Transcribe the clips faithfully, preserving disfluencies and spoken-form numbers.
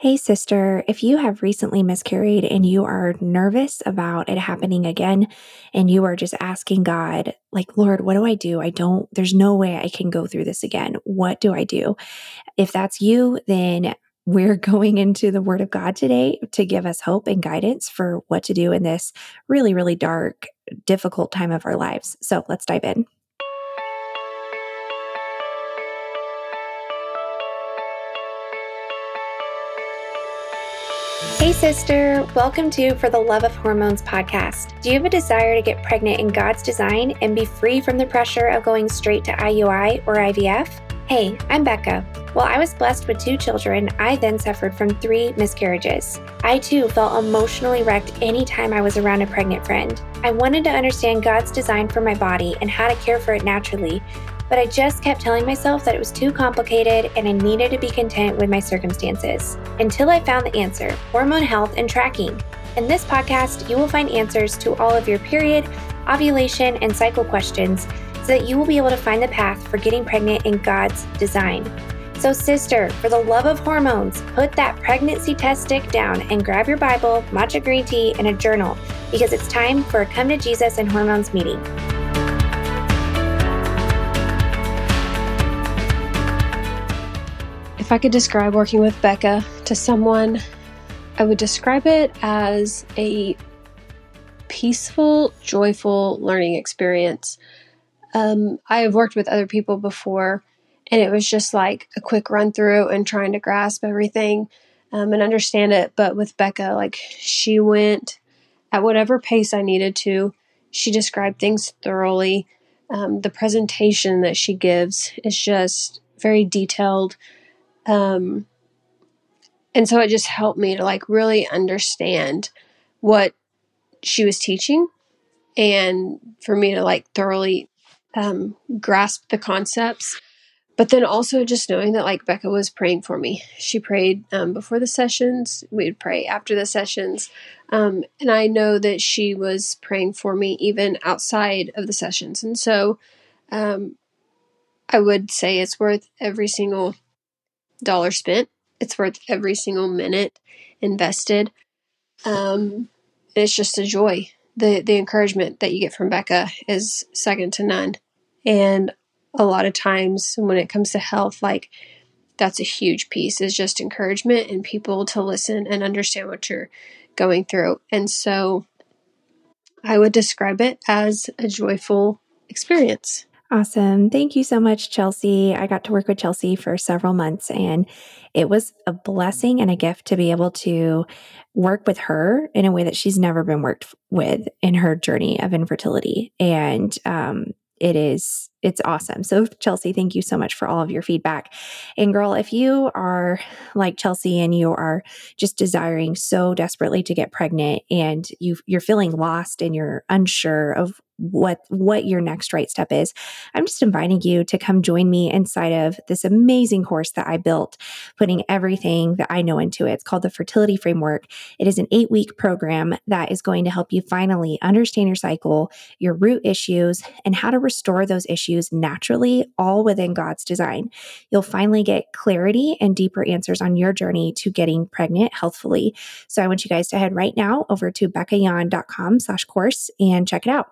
Hey, sister, if you have recently miscarried and you are nervous about it happening again, and you are just asking God, like, Lord, what do I do? I don't, there's no way I can go through this again. What do I do? If that's you, then we're going into the Word of God today to give us hope and guidance for what to do in this really, really dark, difficult time of our lives. So let's dive in. Hey, sister. Welcome to For the Love of Hormones podcast. Do you have a desire to get pregnant in God's design and be free from the pressure of going straight to I U I or I V F? Hey, I'm Becca. While I was blessed with two children, I then suffered from three miscarriages. I too felt emotionally wrecked anytime I was around a pregnant friend. I wanted to understand God's design for my body and how to care for it naturally, but I just kept telling myself that it was too complicated and I needed to be content with my circumstances. Until I found the answer, hormone health and tracking. In this podcast, you will find answers to all of your period, ovulation, and cycle questions so that you will be able to find the path for getting pregnant in God's design. So sister, for the love of hormones, put that pregnancy test stick down and grab your Bible, matcha green tea, and a journal because it's time for a Come to Jesus and Hormones meeting. If I could describe working with Becca to someone, I would describe it as a peaceful, joyful learning experience. Um, I have worked with other people before, and it was just like a quick run through and trying to grasp everything um, and understand it. But with Becca, like she went at whatever pace I needed to. She described things thoroughly. Um, the presentation that she gives is just very detailed. Um, and so it just helped me to like really understand what she was teaching and for me to like thoroughly, um, grasp the concepts, but then also just knowing that like Becca was praying for me. She prayed, um, before the sessions, we'd pray after the sessions. Um, and I know that she was praying for me even outside of the sessions. And so, um, I would say it's worth every single dollar spent. It's worth every single minute invested. Um, and it's just a joy. The the encouragement that you get from Becca is second to none. And a lot of times when it comes to health, like that's a huge piece is just encouragement and people to listen and understand what you're going through. And so I would describe it as a joyful experience. Awesome. Thank you so much, Chelsea. I got to work with Chelsea for several months, and it was a blessing and a gift to be able to work with her in a way that she's never been worked with in her journey of infertility. And um, it is, it's awesome. So, Chelsea, thank you so much for all of your feedback. And girl, if you are like Chelsea and you are just desiring so desperately to get pregnant and you, you're feeling lost and you're unsure of what what your next right step is, I'm just inviting you to come join me inside of this amazing course that I built, putting everything that I know into it. It's called the Fertility Framework. It is an eight-week program that is going to help you finally understand your cycle, your root issues, and how to restore those issues naturally, all within God's design. You'll finally get clarity and deeper answers on your journey to getting pregnant healthfully. So I want you guys to head right now over to beccayan.com slash course and check it out.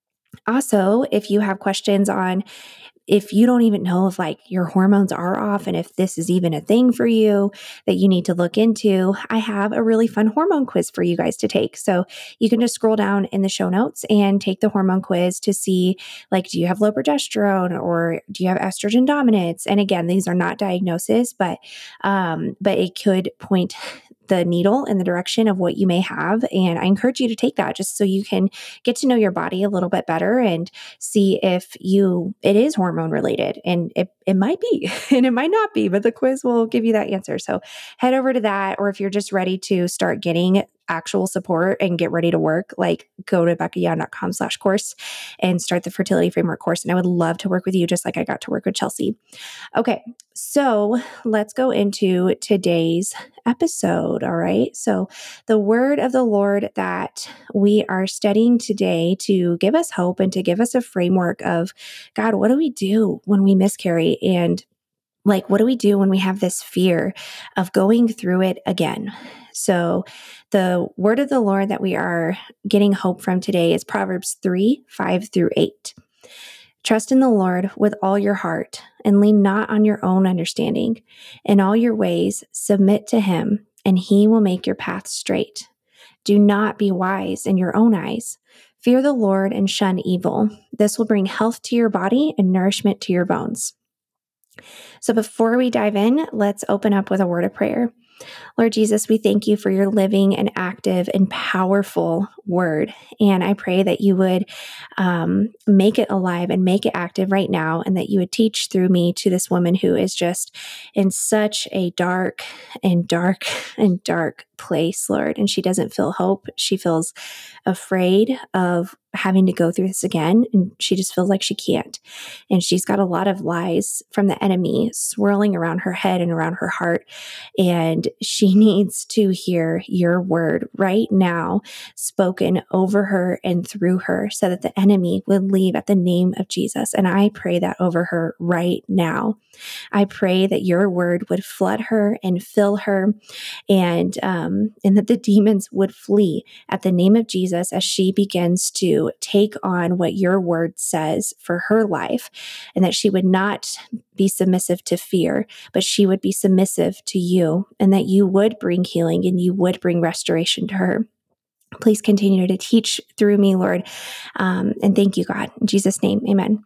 Also, if you have questions on if you don't even know if like your hormones are off and if this is even a thing for you that you need to look into, I have a really fun hormone quiz for you guys to take. So you can just scroll down in the show notes and take the hormone quiz to see like, do you have low progesterone or do you have estrogen dominance? And again, these are not diagnoses, but, um, but it could point the needle in the direction of what you may have. And I encourage you to take that just so you can get to know your body a little bit better and see if you, it is hormone related, and it, it might be, and it might not be, but the quiz will give you that answer. So head over to that. Or if you're just ready to start getting actual support and get ready to work, like go to beccayan.com slash course and start the Fertility Framework course. And I would love to work with you just like I got to work with Chelsea. Okay. So let's go into today's episode. All right. So the word of the Lord that we are studying today to give us hope and to give us a framework of, God, what do we do when we miscarry? And like, what do we do when we have this fear of going through it again? So the word of the Lord that we are getting hope from today is Proverbs three, five through eight. Trust in the Lord with all your heart and lean not on your own understanding. In all your ways, submit to him, and he will make your path straight. Do not be wise in your own eyes. Fear the Lord and shun evil. This will bring health to your body and nourishment to your bones. So before we dive in, let's open up with a word of prayer. Lord Jesus, we thank you for your living and active and powerful word. And I pray that you would um, make it alive and make it active right now, and that you would teach through me to this woman who is just in such a dark and dark and dark place, Lord. And she doesn't feel hope. She feels afraid of having to go through this again. And she just feels like she can't. And she's got a lot of lies from the enemy swirling around her head and around her heart. And she needs to hear your word right now spoken over her and through her, so that the enemy would leave at the name of Jesus. And I pray that over her right now. I pray that your word would flood her and fill her, and um, and that the demons would flee at the name of Jesus as she begins to take on what your word says for her life, and that she would not be submissive to fear, but she would be submissive to you, and that you would bring healing and you would bring restoration to her. Please continue to teach through me, Lord. Um, and thank you, God. In Jesus' name, amen.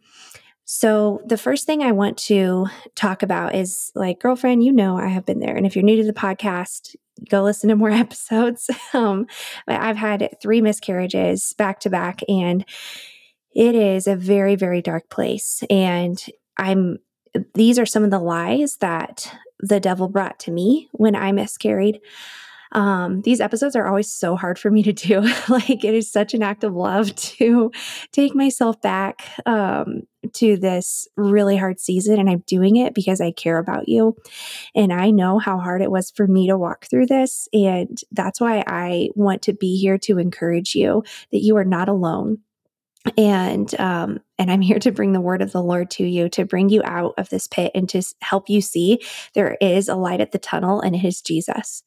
So the first thing I want to talk about is, like, girlfriend, you know I have been there. And if you're new to the podcast, go listen to more episodes. Um, but I've had three miscarriages back to back, and it is a very, very dark place. And I'm these are some of the lies that the devil brought to me when I miscarried. Um, these episodes are always so hard for me to do. Like, it is such an act of love to take myself back um, to this really hard season. And I'm doing it because I care about you. And I know how hard it was for me to walk through this. And that's why I want to be here to encourage you that you are not alone. And um, and I'm here to bring the word of the Lord to you, to bring you out of this pit and to help you see there is a light at the tunnel, and it is Jesus.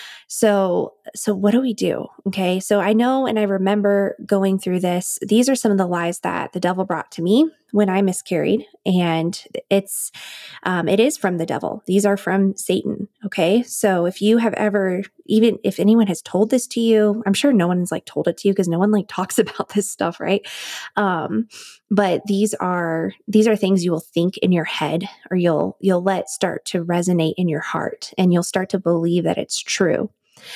So, so what do we do? Okay. So I know, and I remember going through this. These are some of the lies that the devil brought to me when I miscarried. And it's, um, it is from the devil. These are from Satan. Okay. So if you have ever, even if anyone has told this to you, I'm sure no one's like told it to you, because no one like talks about this stuff. Right. Um, but these are, these are things you will think in your head, or you'll, you'll let start to resonate in your heart, and you'll start to believe that it's true.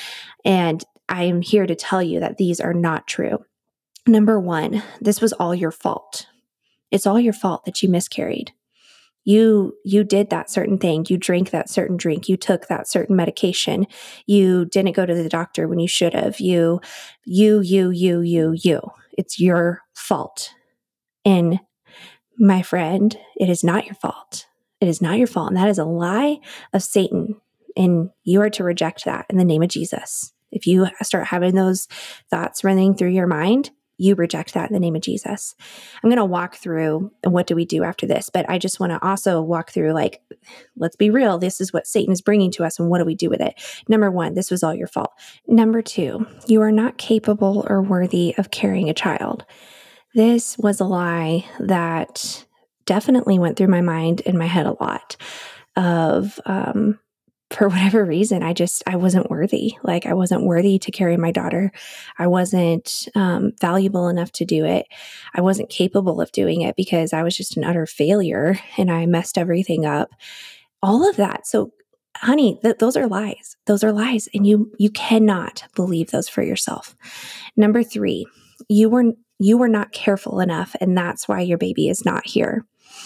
And I am here to tell you that these are not true. Number one, this was all your fault. It's all your fault that you miscarried. You, you did that certain thing. You drank that certain drink. You took that certain medication. You didn't go to the doctor when you should have. You, you, you, you, you, you. It's your fault. And my friend, it is not your fault. It is not your fault. And that is a lie of Satan. And you are to reject that in the name of Jesus. If you start having those thoughts running through your mind, you reject that in the name of Jesus. I'm going to walk through what do we do after this, but I just want to also walk through, like, let's be real. This is what Satan is bringing to us, and what do we do with it? Number one, this was all your fault. Number two, you are not capable or worthy of carrying a child. This was a lie that definitely went through my mind and my head a lot of, um, for whatever reason, I just, I wasn't worthy. Like, I wasn't worthy to carry my daughter. I wasn't um, valuable enough to do it. I wasn't capable of doing it because I was just an utter failure and I messed everything up. All of that. So, honey, th- those are lies. Those are lies. And you, you cannot believe those for yourself. Number three, you were, you were not careful enough, and that's why your baby is not here.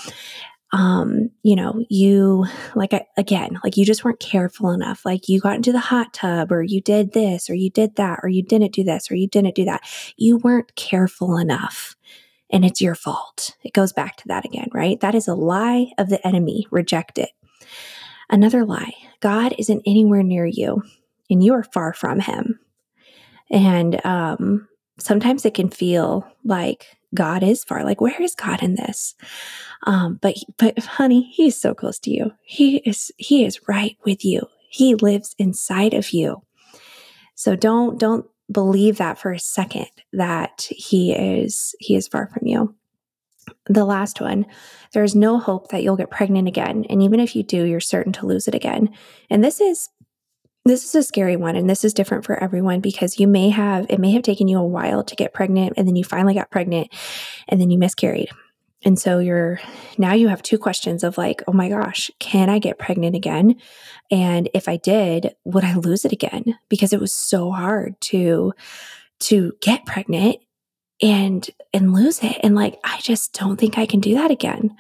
Um, you know, you like, I, again, like you just weren't careful enough. Like, you got into the hot tub, or you did this, or you did that, or you didn't do this, or you didn't do that. You weren't careful enough, and it's your fault. It goes back to that again, right? That is a lie of the enemy. Reject it. Another lie. God isn't anywhere near you, and you are far from him. And, um, sometimes it can feel like God is far. Like, where is God in this? Um, but, but honey, he's so close to you. He is, he is right with you. He lives inside of you. So don't, don't believe that for a second that he is, he is far from you. The last one, there's no hope that you'll get pregnant again. And even if you do, you're certain to lose it again. And this is, this is a scary one. And this is different for everyone because you may have, it may have taken you a while to get pregnant, and then you finally got pregnant and then you miscarried. And so you're, now you have two questions of like, oh my gosh, can I get pregnant again? And if I did, would I lose it again? Because it was so hard to, to get pregnant and, and lose it. And like, I just don't think I can do that again.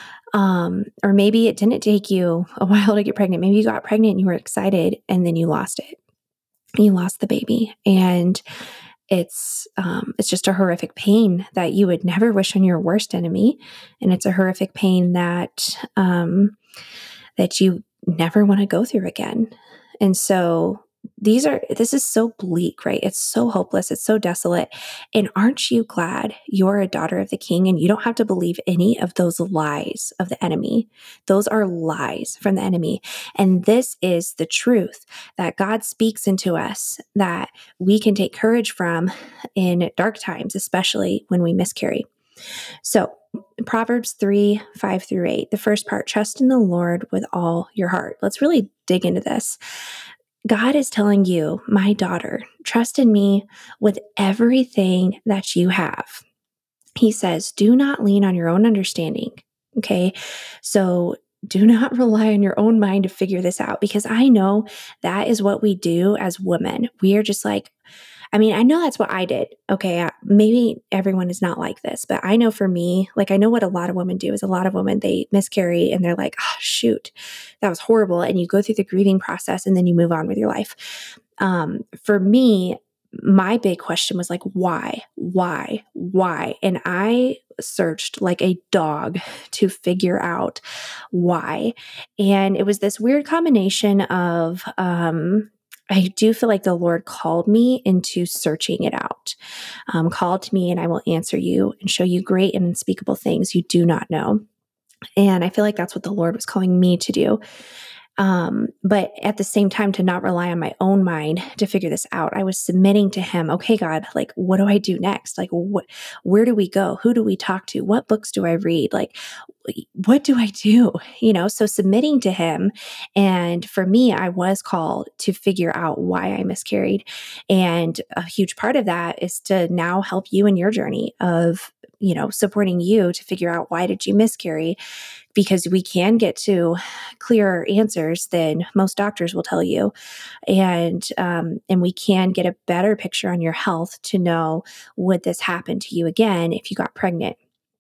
Um, or maybe it didn't take you a while to get pregnant. Maybe you got pregnant and you were excited and then you lost it. You lost the baby, and it's, um, it's just a horrific pain that you would never wish on your worst enemy. And it's a horrific pain that, um, that you never want to go through again. And so these are, this is so bleak, right? It's so hopeless. It's so desolate. And aren't you glad you're a daughter of the King and you don't have to believe any of those lies of the enemy? Those are lies from the enemy. And this is the truth that God speaks into us that we can take courage from in dark times, especially when we miscarry. So Proverbs three, five through eight, the first part, trust in the Lord with all your heart. Let's really dig into this. God is telling you, my daughter, trust in me with everything that you have. He says, do not lean on your own understanding. Okay. So do not rely on your own mind to figure this out, because I know that is what we do as women. We are just like, I mean, I know that's what I did. Okay. Maybe everyone is not like this, but I know for me, like I know what a lot of women do is a lot of women, they miscarry and they're like, oh, shoot, that was horrible. And you go through the grieving process and then you move on with your life. Um, for me, my big question was like, why, why, why? And I searched like a dog to figure out why. And it was this weird combination of, um, I do feel like the Lord called me into searching it out. Um, call to me and I will answer you and show you great and unspeakable things you do not know. And I feel like that's what the Lord was calling me to do. Um, but at the same time, to not rely on my own mind to figure this out. I was submitting to him. Okay, God, like, what do I do next? Like, what, where do we go? Who do we talk to? What books do I read? Like, what do I do? You know, so submitting to him. And for me, I was called to figure out why I miscarried. And a huge part of that is to now help you in your journey of, you know, supporting you to figure out why did you miscarry? Because we can get to clearer answers than most doctors will tell you. And, um, and we can get a better picture on your health to know, would this happen to you again if you got pregnant?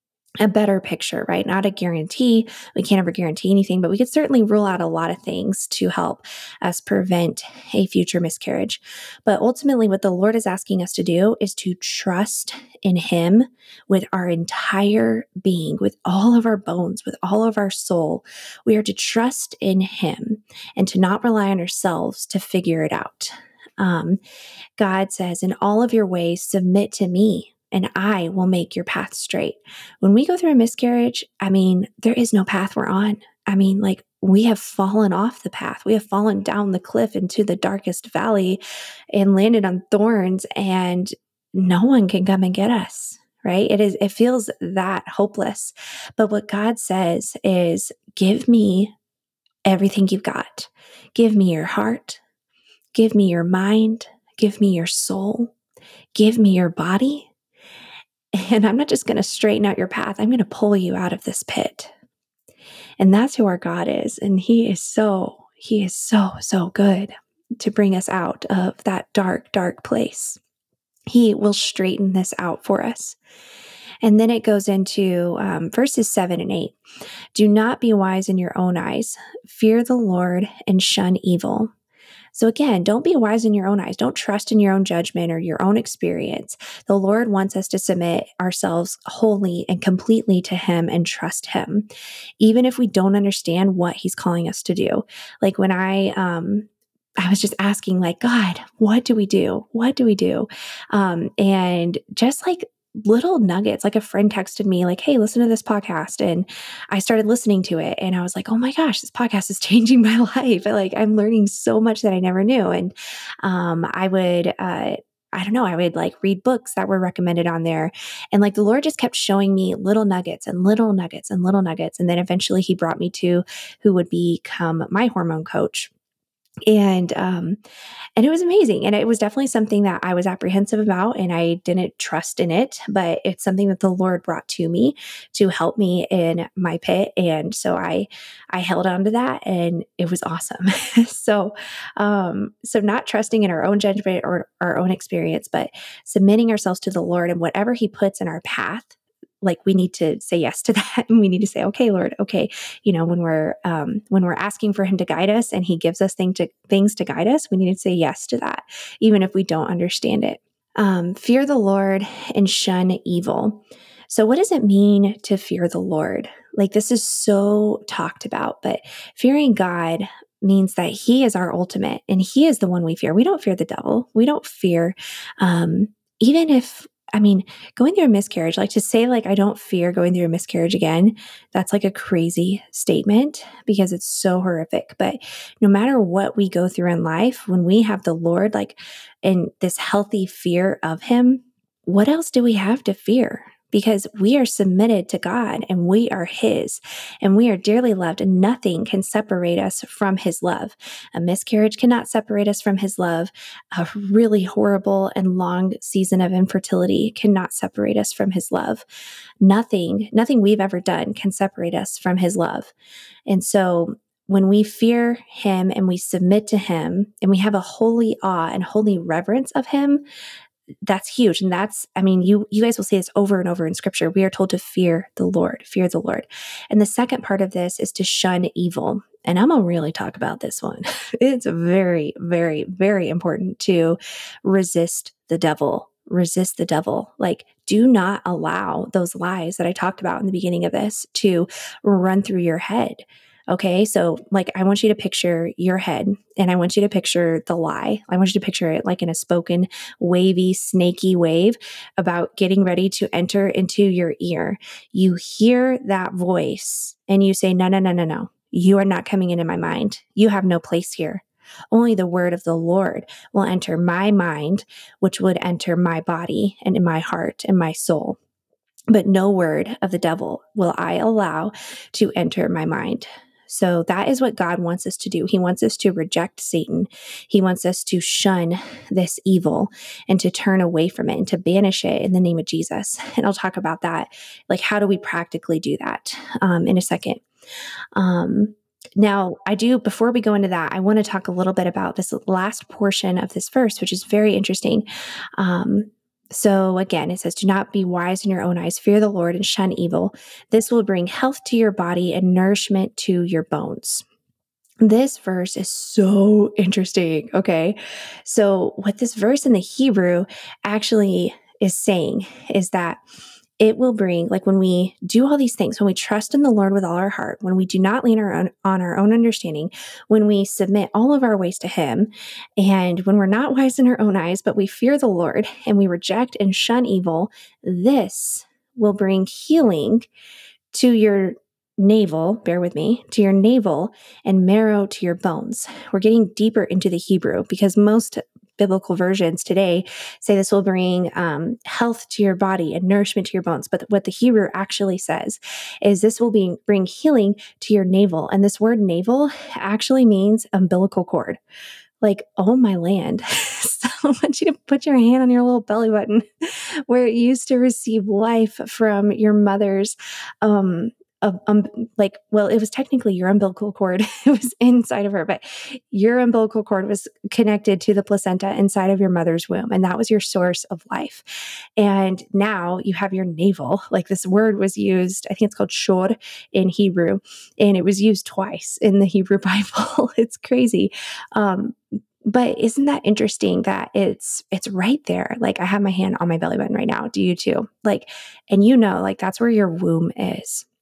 A better picture, right? Not a guarantee. We can't ever guarantee anything, but we could certainly rule out a lot of things to help us prevent a future miscarriage. But ultimately, what the Lord is asking us to do is to trust in him with our entire being, with all of our bones, with all of our soul. We are to trust in him and to not rely on ourselves to figure it out. Um, God says, in all of your ways, submit to me, and I will make your path straight. When we go through a miscarriage, I mean, there is no path we're on. I mean, like, we have fallen off the path. We have fallen down the cliff into the darkest valley and landed on thorns, and no one can come and get us, right? It is, it feels that hopeless. But what God says is, give me everything you've got. Give me your heart. Give me your mind. Give me your soul. Give me your body. And I'm not just going to straighten out your path. I'm going to pull you out of this pit. And that's who our God is. And he is so, he is so, so good to bring us out of that dark, dark place. He will straighten this out for us. And then it goes into um, verses seven and eight. Do not be wise in your own eyes. Fear the Lord and shun evil. So again, don't be wise in your own eyes. Don't trust in your own judgment or your own experience. The Lord wants us to submit ourselves wholly and completely to him and trust him, even if we don't understand what he's calling us to do. Like when I, um, I was just asking like, God, what do we do? What do we do? Um, and just like little nuggets. Like a friend texted me like, hey, listen to this podcast. And I started listening to it and I was like, oh my gosh, this podcast is changing my life. Like I'm learning so much that I never knew. And um, I would, uh, I don't know, I would like read books that were recommended on there. And like the Lord just kept showing me little nuggets and little nuggets and little nuggets. And then eventually he brought me to who would become my hormone coach. And, um, and it was amazing. And it was definitely something that I was apprehensive about and I didn't trust in it, but it's something that the Lord brought to me to help me in my pit. And so I, I held on to that and it was awesome. so, um, so not trusting in our own judgment or our own experience, but submitting ourselves to the Lord and whatever he puts in our path. Like we need to say yes to that. And we need to say, okay, Lord, okay. You know, when we're, um, when we're asking for him to guide us and he gives us thing to, things to guide us, we need to say yes to that, even if we don't understand it. Um, fear the Lord and shun evil. So what does it mean to fear the Lord? Like this is so talked about, but fearing God means that he is our ultimate and he is the one we fear. We don't fear the devil. We don't fear, um, even if I mean, going through a miscarriage, like to say like, I don't fear going through a miscarriage again, that's like a crazy statement because it's so horrific. But no matter what we go through in life, when we have the Lord, like in this healthy fear of him, what else do we have to fear? Because we are submitted to God and we are his and we are dearly loved and nothing can separate us from his love. A miscarriage cannot separate us from his love. A really horrible and long season of infertility cannot separate us from his love. Nothing, nothing we've ever done can separate us from his love. And so when we fear him and we submit to him and we have a holy awe and holy reverence of him, that's huge. And that's, I mean, you, you guys will see this over and over in scripture. We are told to fear the Lord, fear the Lord. And the second part of this is to shun evil. And I'm going to really talk about this one. It's very, very, very important to resist the devil, resist the devil. Like, do not allow those lies that I talked about in the beginning of this to run through your head. Okay. So like, I want you to picture your head and I want you to picture the lie. I want you to picture it like in a spoken, wavy, snaky wave about getting ready to enter into your ear. You hear that voice and you say, no, no, no, no, no. You are not coming into my mind. You have no place here. Only the word of the Lord will enter my mind, which would enter my body and in my heart and my soul. But no word of the devil will I allow to enter my mind. So that is what God wants us to do. He wants us to reject Satan. He wants us to shun this evil and to turn away from it and to banish it in the name of Jesus. And I'll talk about that. Like, how do we practically do that um, in a second? Um, now, I do, before we go into that, I want to talk a little bit about this last portion of this verse, which is very interesting. Um, So again, it says, do not be wise in your own eyes, fear the Lord and shun evil. This will bring health to your body and nourishment to your bones. This verse is so interesting. Okay. So what this verse in the Hebrew actually is saying is that it will bring, like when we do all these things, when we trust in the Lord with all our heart, when we do not lean our own, on our own understanding, when we submit all of our ways to him, and when we're not wise in our own eyes, but we fear the Lord and we reject and shun evil, this will bring healing to your navel, bear with me, to your navel and marrow to your bones. We're getting deeper into the Hebrew because most biblical versions today say this will bring um, health to your body and nourishment to your bones. But what the Hebrew actually says is this will be, bring healing to your navel. And this word navel actually means umbilical cord. Like, oh my land. So I want you to put your hand on your little belly button where it used to receive life from your mother's um, Uh, um, like, well, it was technically your umbilical cord. It was inside of her, but your umbilical cord was connected to the placenta inside of your mother's womb. And that was your source of life. And now you have your navel. Like this word was used, I think it's called shor in Hebrew, and it was used twice in the Hebrew Bible. It's crazy. Um, But isn't that interesting that it's it's right there? Like I have my hand on my belly button right now. Do you too? Like, and you know, like that's where your womb is.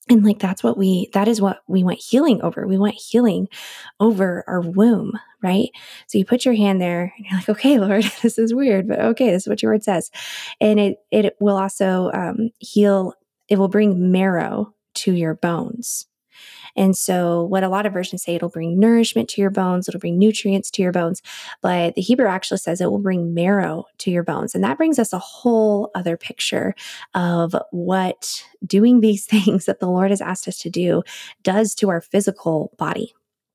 And like, that's what we, that is what we want healing over. We want healing over our womb, right? So you put your hand there and you're like, okay, Lord, this is weird, but okay, this is what your word says. And it, it will also um, heal, it will bring marrow to your bones. And so what a lot of versions say, it'll bring nourishment to your bones, it'll bring nutrients to your bones, but the Hebrew actually says it will bring marrow to your bones. And that brings us a whole other picture of what doing these things that the Lord has asked us to do does to our physical body.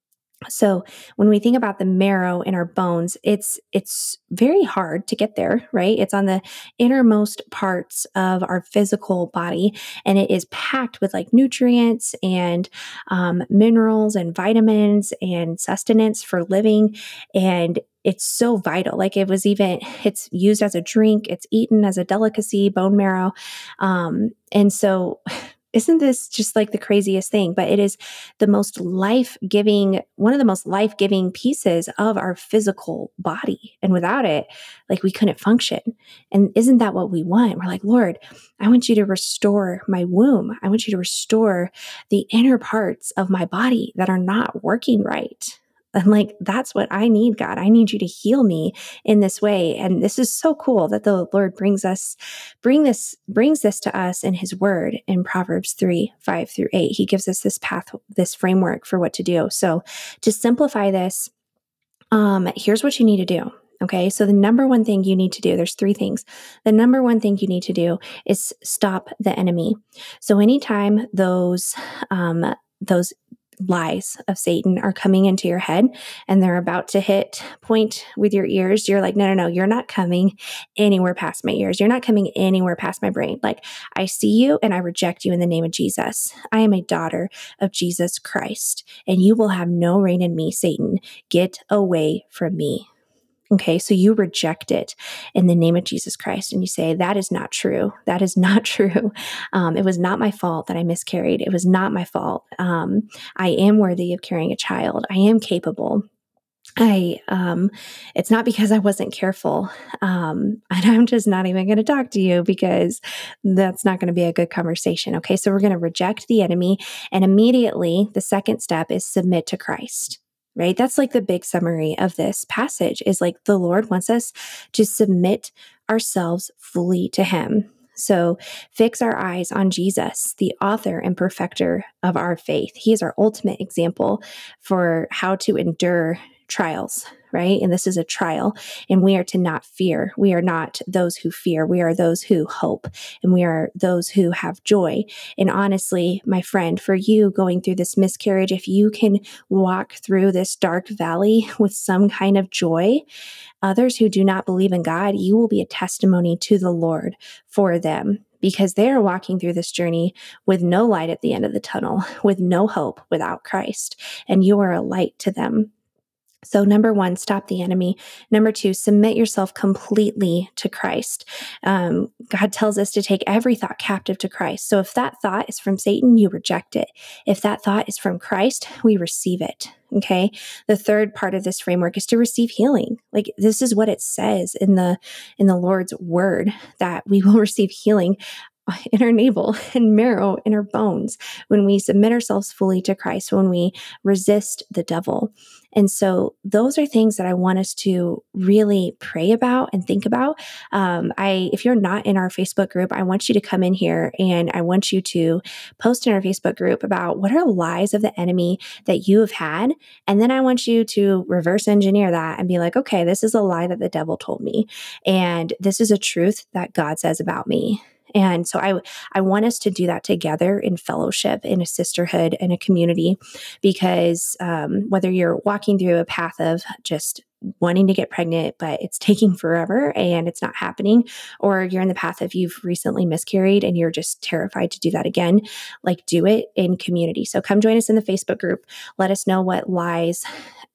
So when we think about the marrow in our bones, it's it's very hard to get there, right? It's on the innermost parts of our physical body, and it is packed with like nutrients and um, minerals and vitamins and sustenance for living. And it's so vital. Like it was even, it's used as a drink, it's eaten as a delicacy, bone marrow. Um, and so isn't this just like the craziest thing? But it is the most life-giving, one of the most life-giving pieces of our physical body. And without it, like we couldn't function. And isn't that what we want? We're like, Lord, I want you to restore my womb. I want you to restore the inner parts of my body that are not working right. And like, that's what I need, God. I need you to heal me in this way. And this is so cool that the Lord brings us, bring this, brings this to us in his word in Proverbs three, five through eight. He gives us this path, this framework for what to do. So to simplify this, um, here's what you need to do. Okay. So the number one thing you need to do, there's three things. The number one thing you need to do is stop the enemy. So anytime those, um, those lies of Satan are coming into your head and they're about to hit point with your ears, you're like, no, no, no, you're not coming anywhere past my ears. You're not coming anywhere past my brain. Like, I see you and I reject you in the name of Jesus. I am a daughter of Jesus Christ, and you will have no reign in me, Satan. Get away from me. Okay, so you reject it in the name of Jesus Christ, and you say, that is not true. That is not true. Um, it was not my fault that I miscarried. It was not my fault. Um, I am worthy of carrying a child. I am capable. I, um, it's not because I wasn't careful. Um, and I'm just not even going to talk to you because that's not going to be a good conversation. Okay, so we're going to reject the enemy, and immediately the second step is submit to Christ. Right? That's like the big summary of this passage is like the Lord wants us to submit ourselves fully to him. So fix our eyes on Jesus, the author and perfecter of our faith. He is our ultimate example for how to endure trials, right? And this is a trial, and we are to not fear. We are not those who fear. We are those who hope, and we are those who have joy. And honestly, my friend, for you going through this miscarriage, if you can walk through this dark valley with some kind of joy, others who do not believe in God, you will be a testimony to the Lord for them, because they are walking through this journey with no light at the end of the tunnel, with no hope without Christ, and you are a light to them. So number one, stop the enemy. Number two, submit yourself completely to Christ. Um, God tells us to take every thought captive to Christ. So if that thought is from Satan, you reject it. If that thought is from Christ, we receive it. Okay. The third part of this framework is to receive healing. Like this is what it says in the, in the Lord's word, that we will receive healing in our navel and marrow in our bones when we submit ourselves fully to Christ, when we resist the devil. And so those are things that I want us to really pray about and think about. Um, I, if you're not in our Facebook group, I want you to come in here and I want you to post in our Facebook group about what are lies of the enemy that you have had. And then I want you to reverse engineer that and be like, okay, this is a lie that the devil told me. And this is a truth that God says about me. And so I, I want us to do that together in fellowship, in a sisterhood, in a community, because um, whether you're walking through a path of just wanting to get pregnant, but it's taking forever and it's not happening, or you're in the path of you've recently miscarried and you're just terrified to do that again, like do it in community. So come join us in the Facebook group. Let us know what lies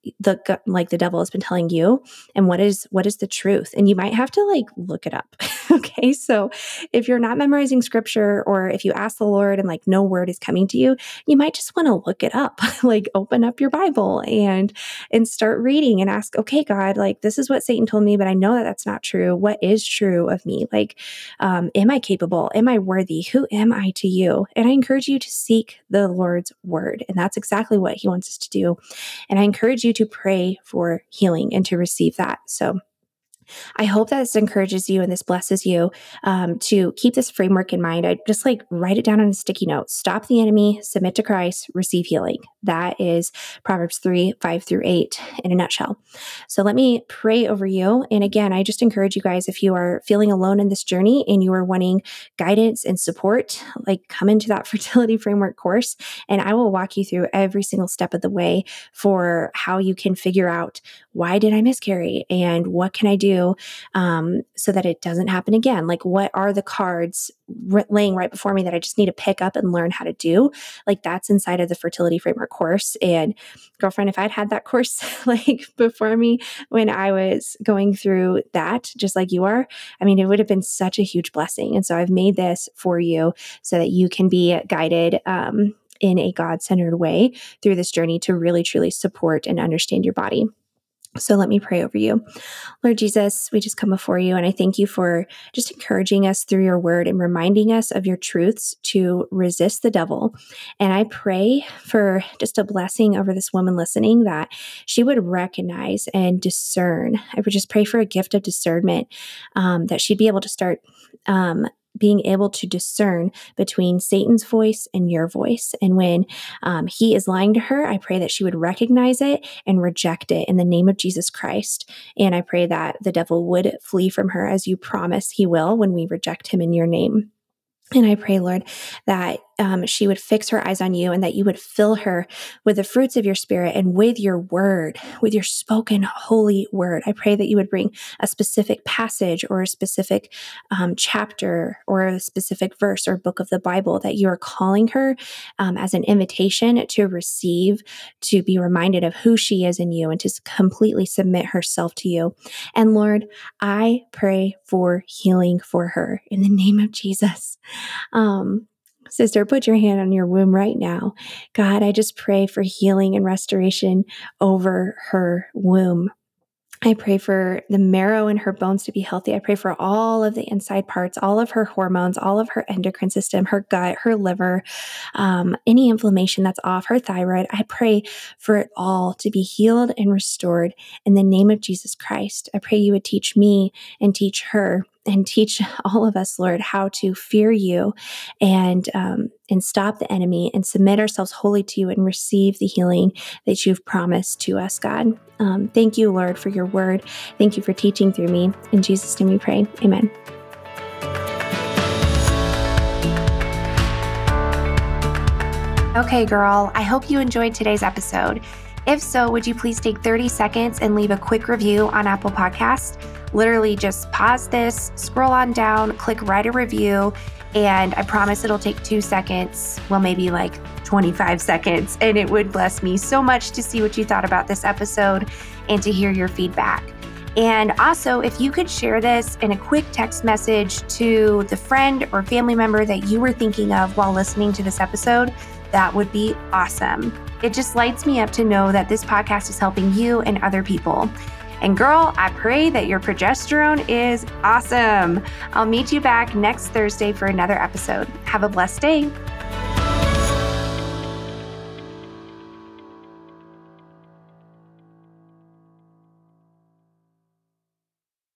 the like the devil has been telling you, and what is what is the truth. And you might have to like look it up. Okay, so if you're not memorizing scripture, or if you ask the Lord and like no word is coming to you, you might just want to look it up. Like open up your Bible and and start reading and ask, okay, God, like this is what Satan told me, but I know that that's not true. What is true of me? Like, um, am I capable? Am I worthy? Who am I to you? And I encourage you to seek the Lord's word, and that's exactly what He wants us to do. And I encourage you to pray for healing and to receive that. So I hope that this encourages you and this blesses you um, to keep this framework in mind. I just like write it down on a sticky note. Stop the enemy, submit to Christ, receive healing. That is Proverbs three, five through eight in a nutshell. So let me pray over you. And again, I just encourage you guys, if you are feeling alone in this journey and you are wanting guidance and support, like come into that fertility framework course, and I will walk you through every single step of the way for how you can figure out, why did I miscarry and what can I do Um, so that it doesn't happen again? Like, what are the cards r- laying right before me that I just need to pick up and learn how to do? Like, that's inside of the fertility framework course. And girlfriend, if I'd had that course like before me when I was going through that, just like you are, I mean, it would have been such a huge blessing. And so I've made this for you so that you can be guided, um, in a God-centered way through this journey to really, truly support and understand your body. So let me pray over you. Lord Jesus, we just come before you, and I thank you for just encouraging us through your word and reminding us of your truths to resist the devil. And I pray for just a blessing over this woman listening, that she would recognize and discern. I would just pray for a gift of discernment, um, that she'd be able to start um, being able to discern between Satan's voice and your voice. And when um, he is lying to her, I pray that she would recognize it and reject it in the name of Jesus Christ. And I pray that the devil would flee from her, as you promise he will when we reject him in your name. And I pray, Lord, that um, she would fix her eyes on you, and that you would fill her with the fruits of your Spirit and with your word, with your spoken holy word. I pray that you would bring a specific passage or a specific um, chapter or a specific verse or book of the Bible that you are calling her um, as an invitation to receive, to be reminded of who she is in you, and to completely submit herself to you. And Lord, I pray for healing for her in the name of Jesus. Um, sister, put your hand on your womb right now. God, I just pray for healing and restoration over her womb. I pray for the marrow in her bones to be healthy. I pray for all of the inside parts, all of her hormones, all of her endocrine system, her gut, her liver, um, any inflammation that's off, her thyroid. I pray for it all to be healed and restored in the name of Jesus Christ. I pray you would teach me and teach her and teach all of us, Lord, how to fear you and um, and stop the enemy and submit ourselves wholly to you and receive the healing that you've promised to us, God. Um, thank you, Lord, for your word. Thank you for teaching through me. In Jesus' name we pray. Amen. Okay, girl, I hope you enjoyed today's episode. If so, would you please take thirty seconds and leave a quick review on Apple Podcasts? Literally just pause this, scroll on down, click write a review, and I promise it'll take two seconds, well, maybe like twenty-five seconds, and it would bless me so much to see what you thought about this episode and to hear your feedback. And also, if you could share this in a quick text message to the friend or family member that you were thinking of while listening to this episode, that would be awesome. It just lights me up to know that this podcast is helping you and other people. And girl, I pray that your progesterone is awesome. I'll meet you back next Thursday for another episode. Have a blessed day.